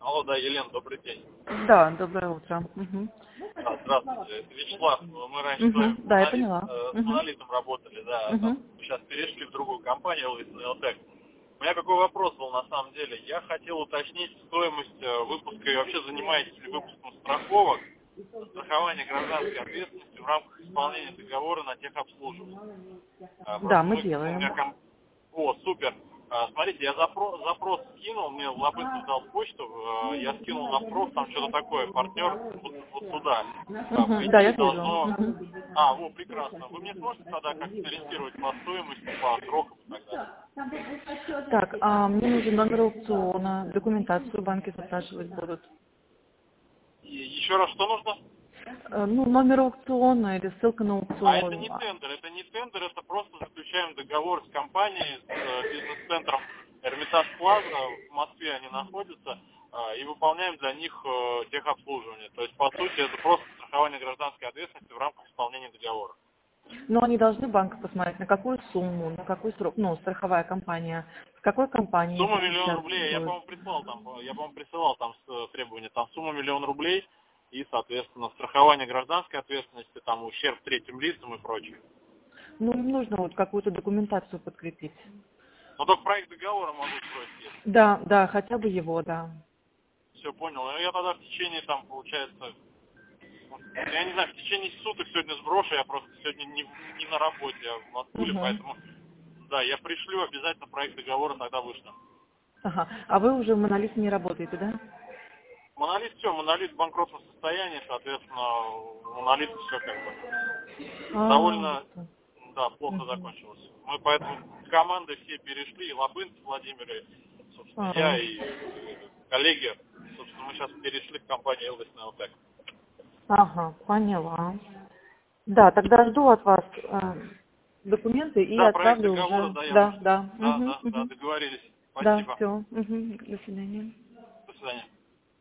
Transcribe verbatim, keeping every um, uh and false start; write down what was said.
Алло, да, Елена, добрый день. Да, доброе утро. Угу. А, здравствуйте, это Вячеслав. Мы раньше с Угу. вами Да, я монолит, поняла. э, с Угу. монолитом работали, да, Угу. там, сейчас перешли в другую компанию, Элтек. У меня какой вопрос был на самом деле? Я хотел уточнить стоимость э, выпуска и вообще занимаетесь ли выпуском страховок, страхования гражданской ответственности в рамках исполнения договора на техобслуживание. А, Да, просто мы мы, у меня делаем. ком... О, супер. А, смотрите, я запрос, запрос скинул, мне Лабынцев дал почту, э, я скинул запрос, там что-то такое, партнер вот, вот сюда. А, по Угу. Да, идее я вижу. должно... Угу. А, во, прекрасно. Вы мне сможете тогда как-то сориентировать по стоимости, по срокам и так далее? Так, а мне нужен номер аукциона, документацию банки запрашивать будут. И еще раз, что нужно? Э, Ну, номер аукциона или ссылка на А это не аукцион. тендер, это не тендер, это просто заключаем договор с компанией, с э, бизнес-центром Эрмитаж Плаза, в Москве они находятся, э, и выполняем для них э, техобслуживание. То есть, по сути, это просто страхование гражданской ответственности в рамках исполнения договора. Но они должны банк посмотреть, на какую сумму, на какой срок, ну, страховая компания, с какой компанией Сумма это миллион сейчас рублей, я, будет. по-моему, прислал там, я, по-моему, присылал там с, требования, там сумма миллион рублей и, соответственно, страхование гражданской ответственности, там ущерб третьим лицам и прочее. Ну, им нужно вот какую-то документацию подкрепить. Но только проект договора могу строить, если. Да, да, хотя бы его, да. Все, понял. Ну, я тогда в течение, там, получается, я не знаю, в течение суток сегодня сброшу, я просто сегодня не, в- не на работе, а в отгуле, Угу. поэтому, да, я пришлю обязательно проект договора, тогда вышлю. Ага. А вы уже в монолите не работаете, да? Монолит все, монолит в банкротном состоянии, соответственно, у монолита все как бы А, вот довольно, так. да, плохо Мгм. закончилось. Мы поэтому команды все перешли, и Лабынц, Владимир, и, собственно, я, А, и э, коллеги, собственно, мы сейчас перешли в компанию Элвис на ЛТЭК. ага, поняла. Да, тогда жду от вас э, документы и Да, проект отправлю договора, уже. да, я Да, вышлю. да. Да, Угу, да, да, угу. договорились. Да, Спасибо. все. Угу. До свидания. До свидания.